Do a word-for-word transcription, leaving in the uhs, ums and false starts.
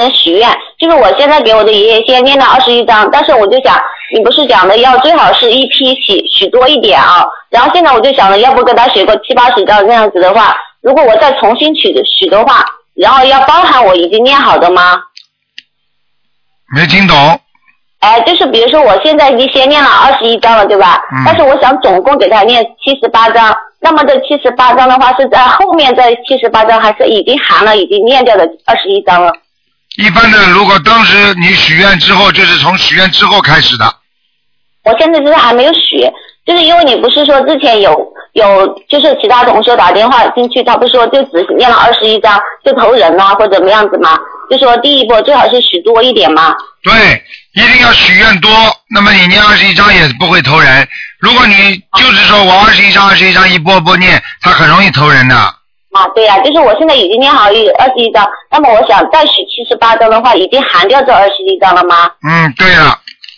许愿，就是我现在给我的爷爷先念了二十一章，但是我就想，你不是讲的要最好是一批许许多一点啊，然后现在我就想了，要不跟他学个七八十章这样子的话，如果我再重新取的许的话，然后要包含我已经念好的吗？ 没听懂。 哎，就是比如说我现在已经先念了二十一章了，对吧？嗯。但是我想总共给他念七十八章，那么这七十八章的话是在后面这七十八章，还是已经含了已经念掉的二十一章了？ 一般的，如果当时你许愿之后，就是从许愿之后开始的。 我现在就是还没有许，就是因为你不是说之前有有就是其他同学打电话进去，他不是说就只念了二十一章就投人啊或者怎么样子嘛？就说第一波最好是许多一点嘛。 对，一定要许愿多，那么你念二十一章也不会投人。如果你就是说我二十一章二十一章一波波念，他很容易投人的。 啊，对呀、啊，就是我现在已经念好二十一章，那么我想再许七十八章的话，已经含掉这二十一章了吗？ 嗯，对了。